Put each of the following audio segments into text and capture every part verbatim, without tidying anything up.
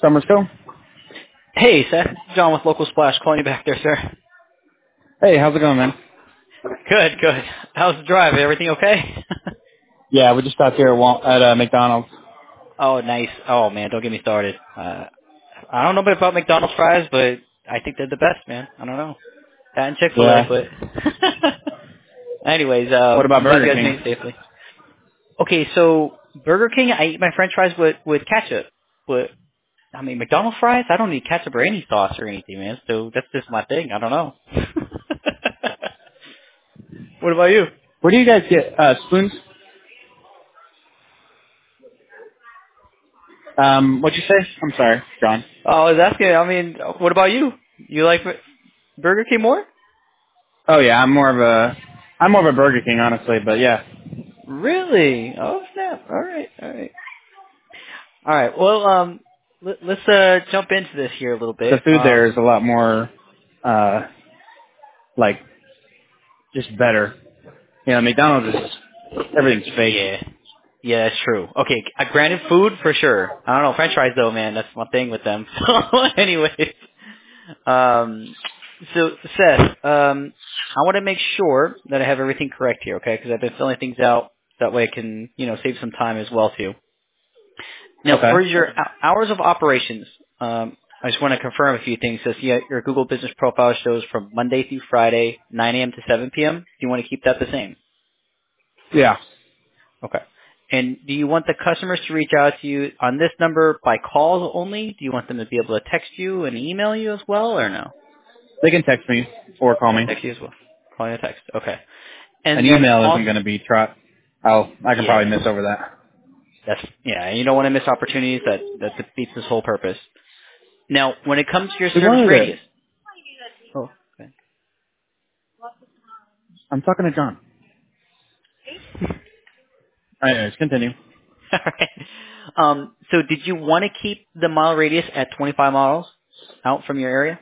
Summersville. Hey, Seth. John with Local Splash calling you back there, sir. Hey, how's it going, man? Good, good. How's the drive? Everything okay? Yeah, we just stopped here at, Wal- at uh, McDonald's. Oh, nice. Oh, man, don't get me started. Uh, I don't know much about McDonald's fries, but I think they're the best, man. I don't know. That and Chick-fil-A, Yeah. but... Anyways, What um, about I'm glad you Burger guys made King? it safely. Okay, so Burger King, I eat my french fries with, with ketchup. But, I mean, McDonald's fries, I don't need ketchup or any sauce or anything, man. So that's just my thing. I don't know. What about you? Where do you guys get uh, spoons? Um, what'd you say? I'm sorry, John. Oh, I was asking, I mean, what about you? You like Burger King more? Oh yeah, I'm more of a I'm more of a Burger King, honestly. But yeah, Really? Oh, snap. All right, all right. All right, well, um, let, let's uh, jump into this here a little the bit. food there is Um, a lot more uh, like just better. You know, McDonald's is just, everything's fake. yeah. Yeah, that's true. Okay, uh, granted food for sure. I don't know, french fries though, man, that's my thing with them. So, anyways, um, so Seth, um, I want to make sure that I have everything correct here, okay? Because I've been filling things out. That way I can, you know, save some time as well too. Now, Okay. for your hou- hours of operations, um, I just want to confirm a few things. So, yeah, your Google Business Profile shows from Monday through Friday, nine a.m. to seven p.m. Do you want to keep that the same? Yeah, Okay. And do you want the customers to reach out to you on this number by calls only? Do you want them to be able to text you and email you as well, or no? they can text me or call me. Text you as well. Call you a text. Okay. And An then email isn't also, going to be trot. Oh, I can probably yeah, miss over that. that's yeah. You don't want to miss opportunities. That that defeats this whole purpose. Now, when it comes to your We service wanted to. radius. Oh. Okay. I'm talking to John. Anyways, continue. All right. Um, so did you want to keep the mile radius at twenty-five miles out from your area?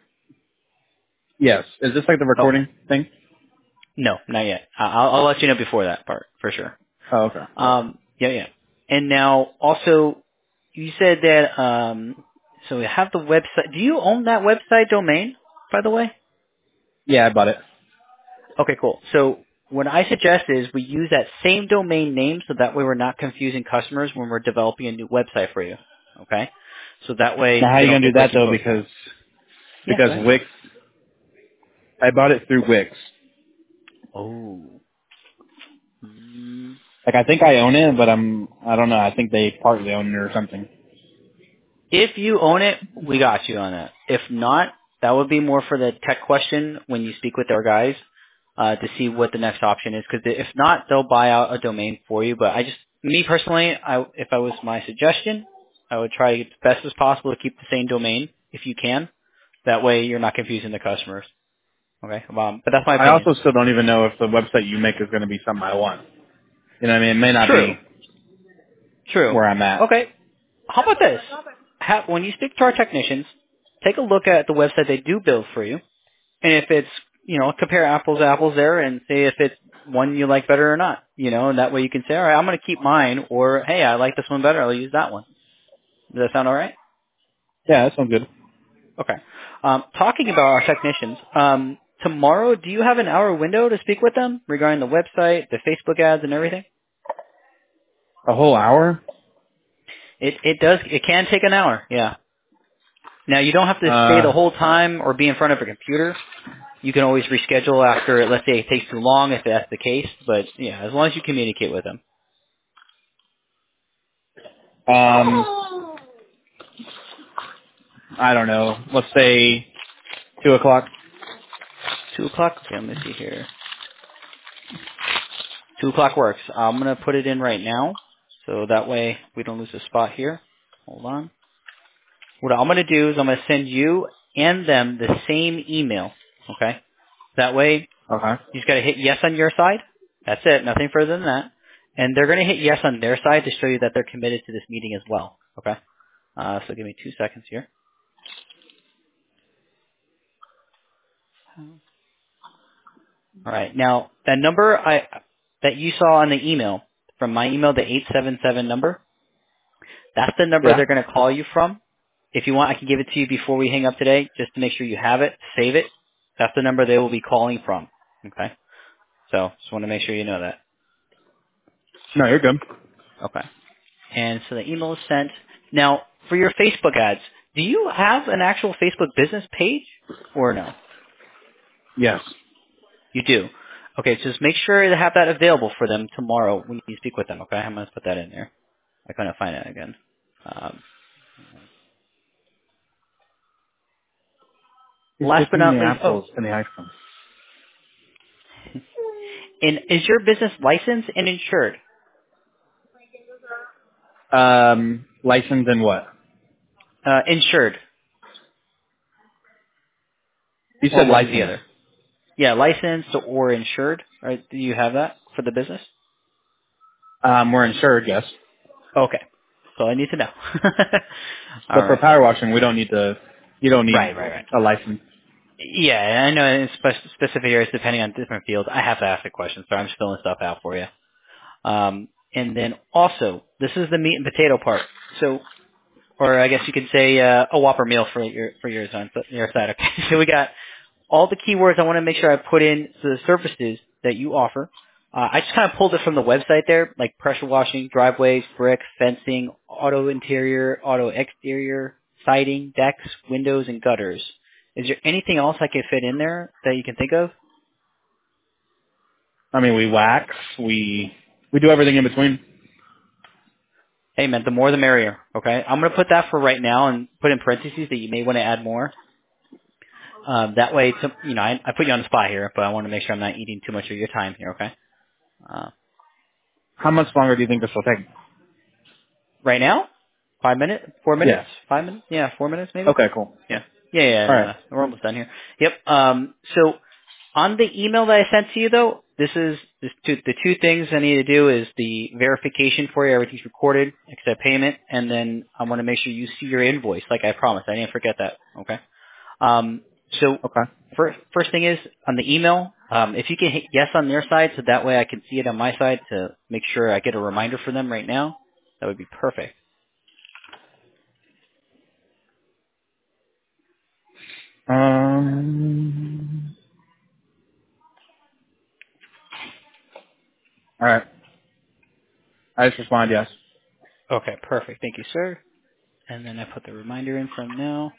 Yes. Is this like the Okay. recording thing? No, not yet. I- I'll, I'll let you know before that part, for sure. Oh, okay. Um, yeah, yeah. And now, also, you said that, um, so we have the website. Do you own that website domain, by the way? Yeah, I bought it. Okay, cool. So what I suggest is we use that same domain name so that way we're not confusing customers when we're developing a new website for you. Okay? So that way Now, how are they you don't gonna do get that breaking though? code. Because Yeah, go because ahead. Wix, I bought it through Wix. Oh. Mm. Like I think I own it, but I'm I don't know. I think they partly own it or something. If you own it, we got you on that. If not, that would be more for the tech question when you speak with our guys uh, to see what the next option is. Because if not, they'll buy out a domain for you. But I just, me personally, I, if I was my suggestion, I would try as best as possible to keep the same domain if you can. That way, you're not confusing the customers. Okay, um, but that's my I opinion. also still don't even know if the website you make is going to be something I want. You know what I mean? It may not True. be True. where I'm at. Okay. How about this? Have, when you speak to our technicians, take a look at the website they do build for you. And if it's, you know, compare apples to apples there and see if it's one you like better or not, you know, and that way you can say, all right, I'm going to keep mine, or, hey, I like this one better, I'll use that one. Does that sound all right? Yeah, that sounds good. Okay. Um, talking about our technicians, um, tomorrow, do you have an hour window to speak with them regarding the website, the Facebook ads, and everything? A whole hour? It, it does, it can take an hour, yeah. Now, you don't have to stay the Uh, whole time or be in front of a computer. You can always reschedule after, let's say it takes too long if that's the case, but yeah, as long as you communicate with them. um, I don't know. Let's say two o'clock. Two o'clock? Okay, let me see here. Two o'clock works. I'm going to put it in right now, so that way we don't lose a spot here. Hold on. What I'm going to do is I'm going to send you and them the same email, okay? That way Okay. you just got to hit yes on your side. That's it. Nothing further than that. And they're going to hit yes on their side to show you that they're committed to this meeting as well, okay? Uh, so give me two seconds here. All right. Now, that number I that you saw on the email, from my email, the eight seven seven number, that's the number Yeah. they're going to call you from. If you want, I can give it to you before we hang up today, just to make sure you have it. Save it. That's the number they will be calling from. Okay. So just want to make sure you know that. No, you're good. Okay. And so the email is sent. Now, for your Facebook ads, do you have an actual Facebook business page or no? Yes. You do. Okay, so just make sure to have that available for them tomorrow when you speak with them, okay? I'm going to put that in there. I couldn't find it again. Um, It's last but between not the least, oh, apples and the iPhone. and is your business licensed and insured? Um, license and what? Uh, insured, You or said one or the license. other? Yeah, licensed or insured. Right? Do you have that for the business? Um, we're insured, yes. Okay. That's all I need to know. All But for right. power washing, we don't need to. You don't need Right, right, right. a license. Yeah, I know in spe- specific areas, depending on different fields, I have to ask the question, so I'm just filling stuff out for you. Um, and then also, this is the meat and potato part. So, or I guess you could say uh, a Whopper meal for your for yours on your side. Okay. So we got all the keywords I want to make sure I put in the services that you offer. Uh, I just kind of pulled it from the website there, like pressure washing, driveways, brick, fencing, auto interior, auto exterior, siding, decks, windows, and gutters. Is there anything else I could fit in there that you can think of? I mean, we wax. We we do everything in between. Hey man, the more the merrier, okay? I'm going to put that for right now and put in parentheses that you may want to add more. Um, that way, to, you know, I, I put you on the spot here, but I want to make sure I'm not eating too much of your time here, okay? Uh, How much longer do you think this will take? right now? Five minutes? Four minutes? Yeah. Five minutes? Yeah, four minutes maybe? Okay, cool. Yeah. Yeah, yeah, All no, right. no. We're almost done here. Yep. Um, so on the email that I sent to you though, this is this two, the two things I need to do is the verification for you. Everything's recorded, accept payment, and then I want to make sure you see your invoice like I promised. I didn't forget that. Okay. Um, so Okay. first, first thing is on the email, um, if you can hit yes on their side so that way I can see it on my side to make sure I get a reminder for them right now, that would be perfect. Um. All right. I just respond yes. Okay, perfect. Thank you, sir. And then I put the reminder in from now.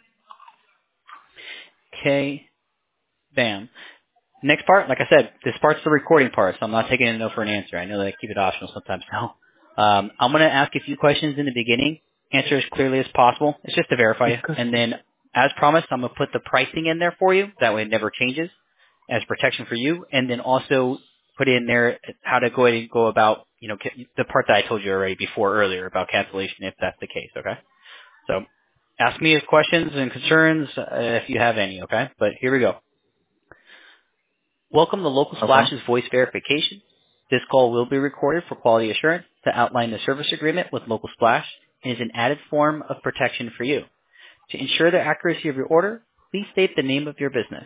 Okay, bam. Next part, like I said, this part's the recording part, so I'm not taking a no for an answer. I know that I keep it optional sometimes now. Um, I'm going to ask a few questions in the beginning. Answer as clearly as possible. It's just to verify you. Okay. And then, as promised, I'm going to put the pricing in there for you. That way it never changes as protection for you. And then also put in there how to go ahead and go about, you know, ca- the part that I told you already before earlier about cancellation if that's the case, okay? So ask me your questions and concerns uh, if you have any, okay? But here we go. Welcome to Local Okay. Splash's voice verification. This call will be recorded for quality assurance to outline the service agreement with Local Splash and is an added form of protection for you. To ensure the accuracy of your order, please state the name of your business.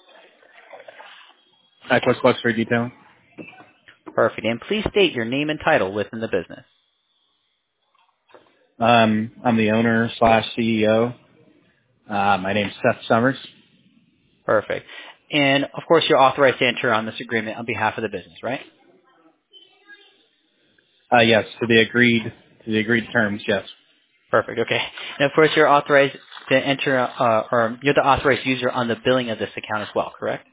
Equus Luxury Detailing. Perfect. And please state your name and title within the business. Um, I'm the owner slash C E O. Uh, my name's Seth Summers. Perfect. And of course, you're authorized to enter on this agreement on behalf of the business, right? Uh, yes, to the agreed to the agreed terms. Yes. Perfect. Okay. And of course, you're authorized to enter, uh, or you're the authorized user on the billing of this account as well, correct?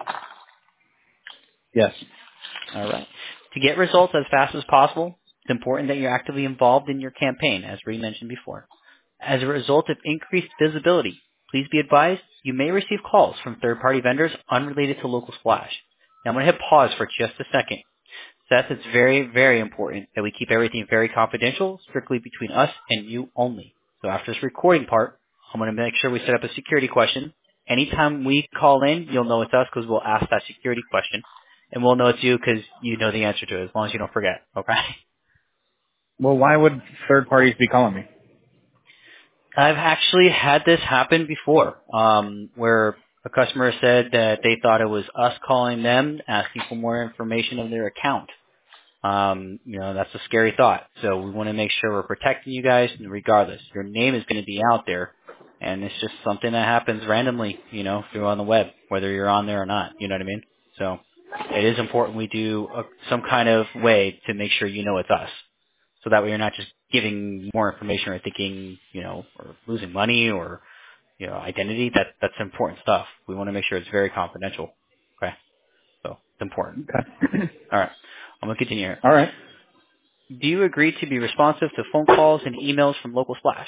Yes. All right. To get results as fast as possible, it's important that you're actively involved in your campaign, as we mentioned before. As a result of increased visibility, please be advised you may receive calls from third-party vendors unrelated to Local Splash. Now I'm going to hit pause for just a second. Seth, it's very, very important that we keep everything very confidential, strictly between us and you only. So after this recording part, I'm going to make sure we set up a security question. Anytime we call in, you'll know it's us because we'll ask that security question. And we'll know it's you because you know the answer to it, as long as you don't forget, okay? Well, why would third parties be calling me? I've actually had this happen before, um, where a customer said that they thought it was us calling them, asking for more information of their account. Um, you know, that's a scary thought. So we want to make sure we're protecting you guys, and regardless, your name is going to be out there. And it's just something that happens randomly, you know, if you're on the web, whether you're on there or not. You know what I mean? So it is important we do a, some kind of way to make sure you know it's us. So that way you're not just giving more information or thinking, you know, or losing money or, you know, identity. That That's important stuff. We want to make sure it's very confidential. Okay? So it's important. Okay. All right. I'm going to continue here. All right. Do you agree to be responsive to phone calls and emails from Local Splash?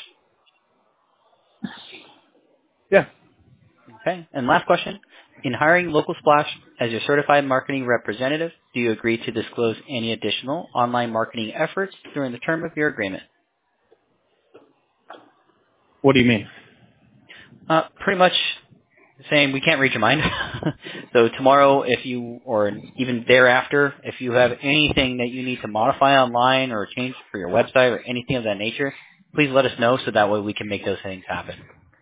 Yeah. Okay. And last question. In hiring Local Splash as your certified marketing representative, do you agree to disclose any additional online marketing efforts during the term of your agreement? What do you mean? Uh, pretty much saying we can't read your mind. So tomorrow, if you, or even thereafter, if you have anything that you need to modify online or change for your website or anything of that nature, please let us know so that way we can make those things happen.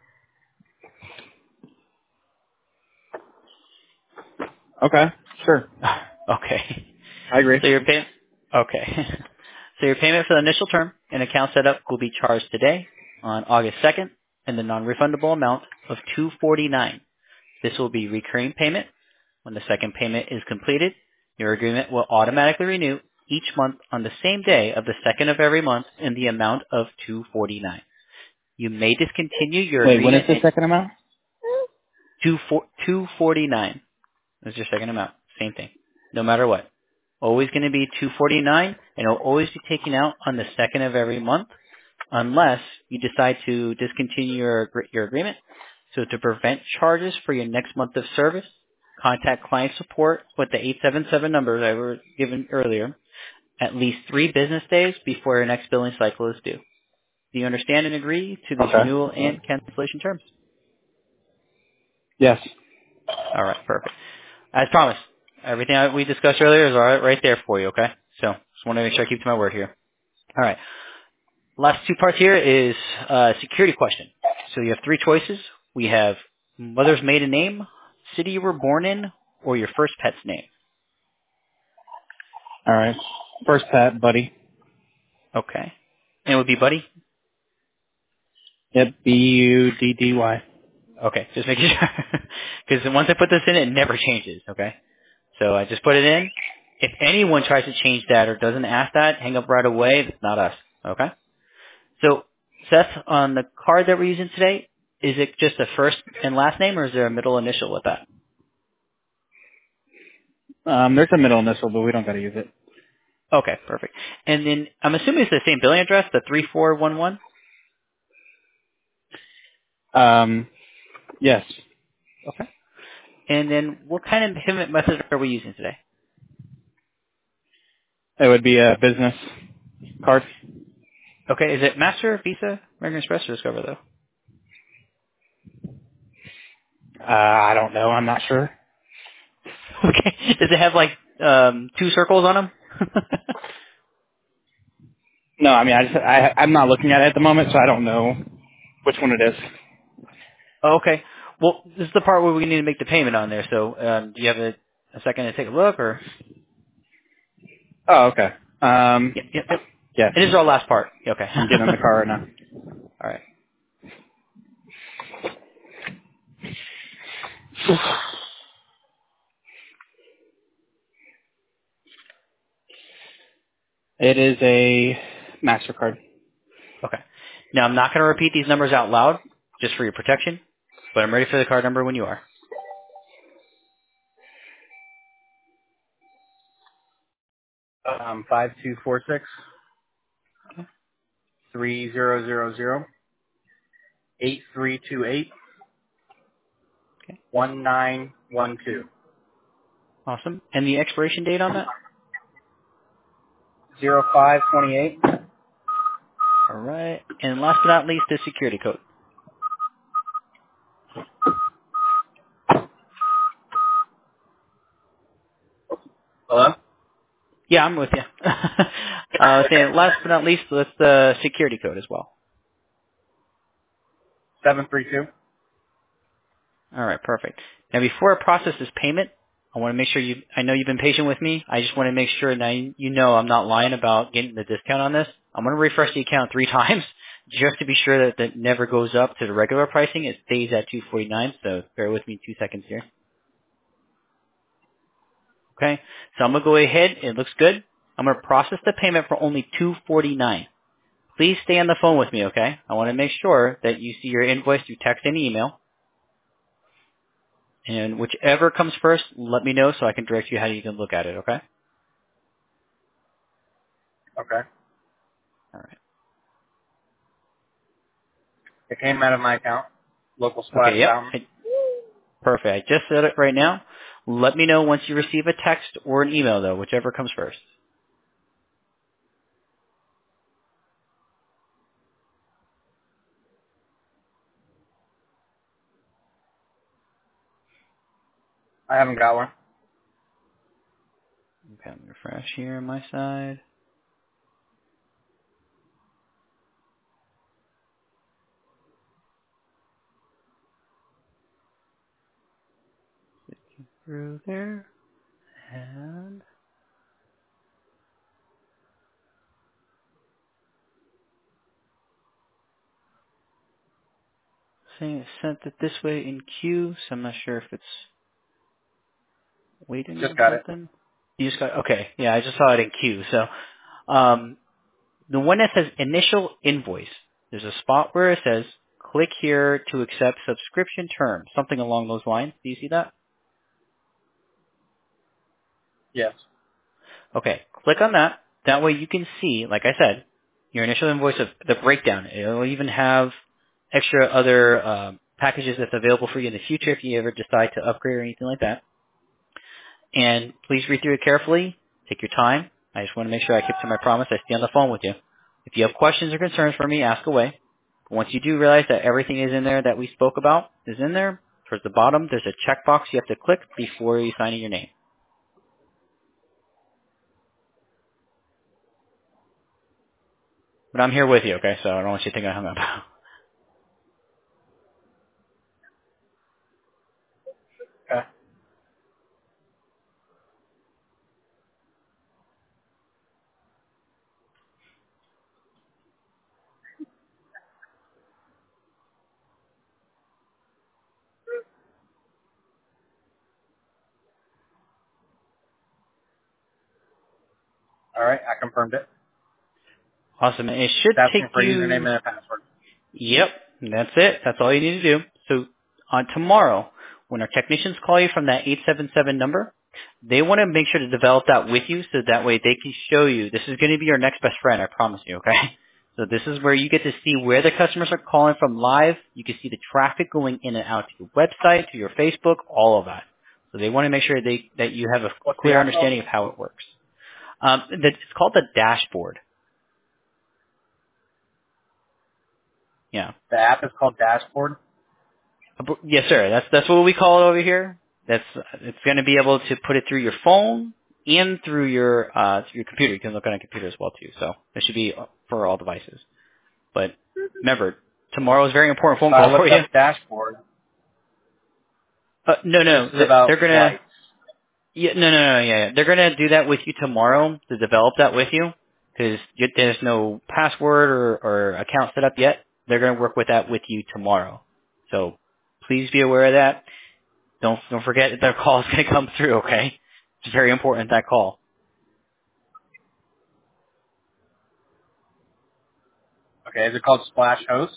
Okay. Sure. Okay. I agree. So your pay, okay. So your payment for the initial term and account setup will be charged today on August second in the non-refundable amount of two hundred forty-nine dollars. This will be recurring payment. When the second payment is completed, your agreement will automatically renew each month on the same day of the second of every month in the amount of two hundred forty-nine dollars. You may discontinue your Wait, when is agreement the at second amount? two hundred forty-nine dollars. That's your second amount. Same thing. No matter what. Always going to be two hundred forty-nine dollars, and it'll always be taken out on the second of every month unless you decide to discontinue your, agr- your agreement. So to prevent charges for your next month of service, contact client support with the eight seven seven numbers I was given earlier at least three business days before your next billing cycle is due. Do you understand and agree to these Okay. renewal and cancellation terms? Yes. All right, perfect. As promised, everything that we discussed earlier is all right, right there for you, okay? So just want to make sure I keep to my word here. All right. Last two parts here is uh, security question. So you have three choices. We have mother's maiden name, city you were born in, or your first pet's name. All right. First pet, buddy. Okay. And it would be Buddy? Yep. B U D D Y. Okay, just making sure. Because once I put this in, it never changes, okay? So I just put it in. If anyone tries to change that or doesn't ask that, hang up right away. It's not us, okay? So, Seth, on the card that we're using today, is it just a first and last name, or is there a middle initial with that? Um, there's a middle initial, but we don't got to use it. Okay, perfect. And then I'm assuming it's the same billing address, the three four one one? Um, yes. Okay. And then what kind of payment method are we using today? It would be a business card. Okay, is it Master, Visa, American Express, or Discover, though? Uh, I don't know. I'm not sure. Okay. Does it have, like, um, two circles on them? No, I mean, I just, I, I'm not looking at it at the moment, so I don't know which one it is. Oh, okay. Well, this is the part where we need to make the payment on there. So, um, do you have a, a second to take a look, or? Oh, okay. Um, Yep, yep, yep. yes. It is our last part. Okay. I'm getting in the car right now. All right. It is a MasterCard. Okay. Now, I'm not going to repeat these numbers out loud, just for your protection, but I'm ready for the card number when you are. Um, five two four six three zero zero zero eight three two eight Okay. one nine one two Awesome. And the expiration date on that? zero five twenty eight. All right. And last but not least, the security code. Hello? Yeah, I'm with you. uh, saying last but not least, that's the security code as well. seven three two. All right, perfect. Now, before I process this payment, I want to make sure you, I know you've been patient with me. I just want to make sure that you know I'm not lying about getting the discount on this. I'm going to refresh the account three times Just to be sure that that never goes up to the regular pricing, it stays at two forty-nine. So bear with me two seconds here. Okay, so I'm gonna go ahead. It looks good. I'm gonna process the payment for only two forty-nine. Please stay on the phone with me, okay? I want to make sure that you see your invoice through text and email. And whichever comes first, let me know so I can direct you how you can look at it, okay? Okay. All right. It came out of my account. Local Okay, Splash yep. Fountain. I- Perfect. I just said it right now. Let me know once you receive a text or an email, though, whichever comes first. I haven't got one. Okay, I'm going to refresh here on my side. Through there. And saying it sent it this way in queue, so I'm not sure if it's waiting Just on got it. something. You just got, okay, yeah, I just saw it in queue. So, um, the one that says initial invoice, there's a spot where it says click here to accept subscription terms, something along those lines. Do you see that? Yes. Okay, click on that. That way you can see, like I said, your initial invoice of the breakdown. It'll even have extra other um, packages that's available for you in the future if you ever decide to upgrade or anything like that. And please read through it carefully. Take your time. I just want to make sure I keep to my promise. I stay on the phone with you. If you have questions or concerns for me, ask away. Once you do realize that everything is in there that we spoke about is in there, towards the bottom, there's a checkbox you have to click before you sign in your name. But I'm here with you, okay? So I don't want you to think I hung up. Okay. All right. I confirmed it. Awesome. And it should It's asking take for a username you, and a password. yep, that's it. That's all you need to do. So on tomorrow, when our technicians call you from that eight seven seven number, they want to make sure to develop that with you so that way they can show you. This is going to be your next best friend, I promise you, okay? So this is where you get to see where the customers are calling from live. You can see the traffic going in and out to your website, to your Facebook, all of that. So they want to make sure they, that you have a What's the clear app called? understanding of how it works. Um, that- it's called the dashboard. Yeah. The app is called Dashboard. Yes, sir. That's that's what we call it over here. That's it's going to be able to put it through your phone and through your uh through your computer. You can look on a computer as well too. So it should be for all devices. But remember, tomorrow is a very important phone So I call for looked you. up Dashboard. Uh, no, This no, is th- about they're gonna. flights. Yeah, no, no, no, yeah, yeah. They're gonna do that with you tomorrow to develop that with you because there's no password or, or account set up yet. They're gonna work with that with you tomorrow. So please be aware of that. Don't don't forget that their call is going to come through, okay? It's very important, that call. Okay. Is it called Splash Host?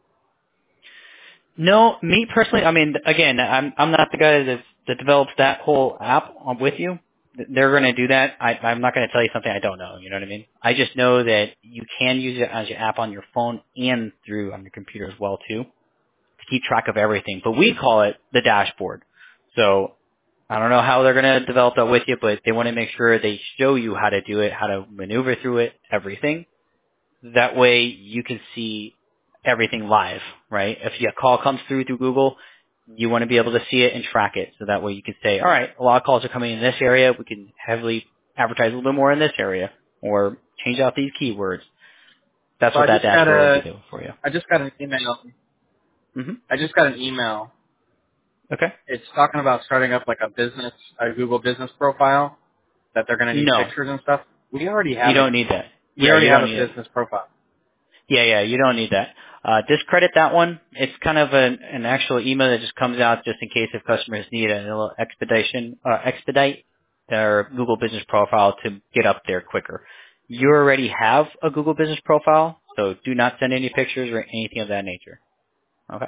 No, me personally, I mean, again, I'm I'm not the guy that that develops that whole app on- with you. They're going to do that. I, I'm not going to tell you something I don't know. You know what I mean? I just know that you can use it as your app on your phone and through on your computer as well too to keep track of everything. But we call it the dashboard. So I don't know how they're going to develop that with you, but they want to make sure they show you how to do it, how to maneuver through it, everything. That way you can see everything live, right? If a call comes through through Google, you want to be able to see it and track it. So that way you can say, all right, a lot of calls are coming in this area. We can heavily advertise a little bit more in this area or change out these keywords. That's So what I that just got dashboard will be a. doing for you. I just got an email. hmm I just got an email. Okay. It's talking about starting up like a business, a Google business profile that they're going to need No, pictures and stuff. We already you have a. don't need that. We Yeah, already you have don't a need it. business profile. Yeah, yeah, you don't need that. Uh, discredit that one. It's kind of an, an actual email that just comes out just in case if customers need a little expedition, uh, expedite their Google Business Profile to get up there quicker. You already have a Google Business Profile, so do not send any pictures or anything of that nature. Okay?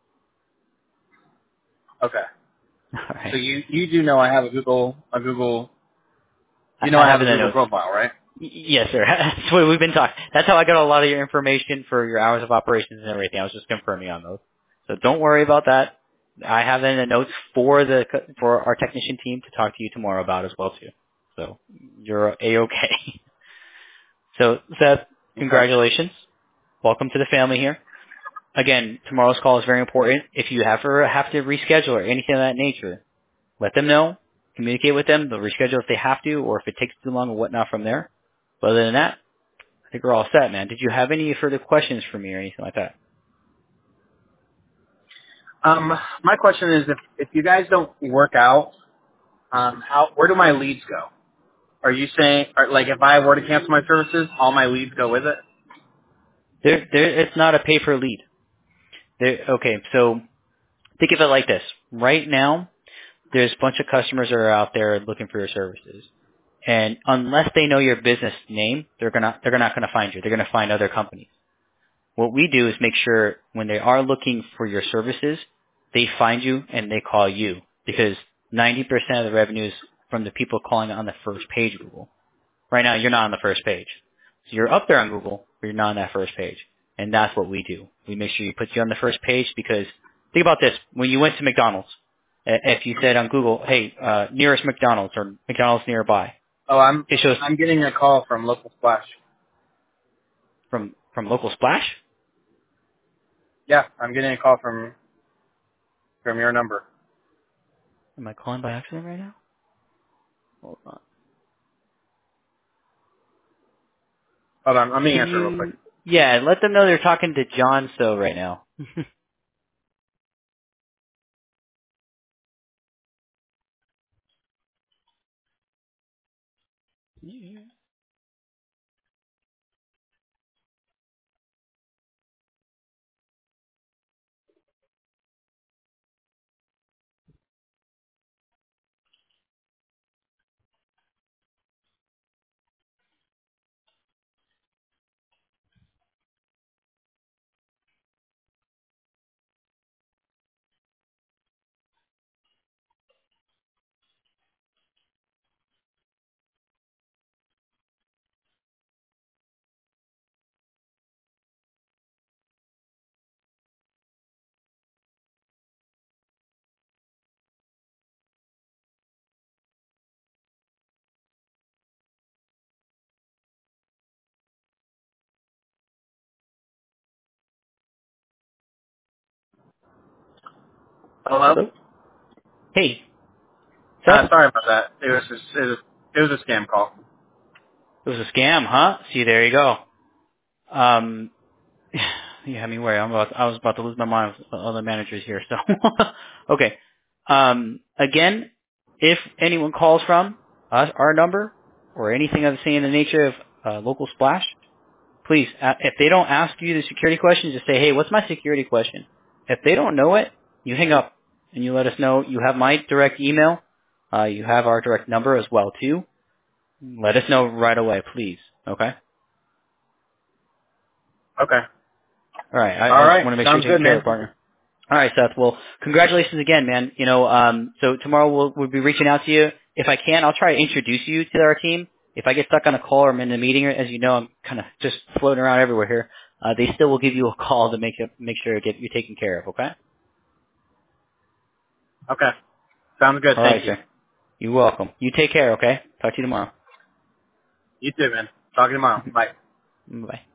Okay. All So right. you you do know I have a Google a Google I you know I I have have a in the Google notes. profile, right? Y- Yes, sir. That's what we've been talking. That's how I got a lot of your information for your hours of operations and everything. I was just confirming on those. So don't worry about that. I have in the notes for the for our technician team to talk to you tomorrow about as well too. So you're a okay. So Seth, Okay. congratulations. Welcome to the family here. Again, tomorrow's call is very important. If you ever have to reschedule or anything of that nature, let them know. Communicate with them. They'll reschedule if they have to, or if it takes too long or whatnot from there. But other than that, I think we're all set, man. Did you have any further questions for me or anything like that? Um, my question is if if you guys don't work out, um, how where do my leads go? Are you saying are, like if I were to cancel my services, all my leads go with it? There, there, it's not a pay per lead. There, okay, so think of it like this. Right now, there's a bunch of customers that are out there looking for your services, and unless they know your business name, they're gonna, they're not gonna find you. They're gonna find other companies. What we do is make sure when they are looking for your services, they find you and they call you because ninety percent of the revenue is from the people calling on the first page of Google. Right now, you're not on the first page. So you're up there on Google, but you're not on that first page. And that's what we do. We make sure you put you on the first page because think about this. When you went to McDonald's, i- if you said on Google, hey, uh, nearest McDonald's or McDonald's nearby, Oh, I'm it shows I'm getting a call from Local Splash. from, from local splash. Yeah, I'm getting a call from from your number. Am I calling by accident right now? Hold on. Hold on, let me Can answer real quick. you, yeah, let them know they're talking to John So right now. Hello? Hello? Hey, Uh, Seth? sorry about that. It was just, it was it was a scam call. It was a scam, huh? See, there you go. Um, you had me worried. I'm about, I was about to lose my mind with other managers here. So, okay. Um, again, if anyone calls from us, our number, or anything of the same in the nature of uh, local splash, please, uh, if they don't ask you the security question, just say, hey, what's my security question? If they don't know it, you hang up and you let us know. You have my direct email. Uh, you have our direct number as well, too. Let us know right away, please. Okay? Okay. All right. I, All I just right. want to make sure Sounds you're taking good, care of man. it, partner. All right, Seth. Well, congratulations again, man. You know, um, so tomorrow we'll, we'll be reaching out to you. If I can, I'll try to introduce you to our team. If I get stuck on a call or I'm in a meeting, as you know, I'm kind of just floating around everywhere here. Uh, they still will give you a call to make it, make sure get you're taken care of. Okay. Okay. Sounds good. All right, Thank you. sir. You're welcome. You take care. Okay. Talk to you tomorrow. You too, man. Talk to you tomorrow. Bye. Bye.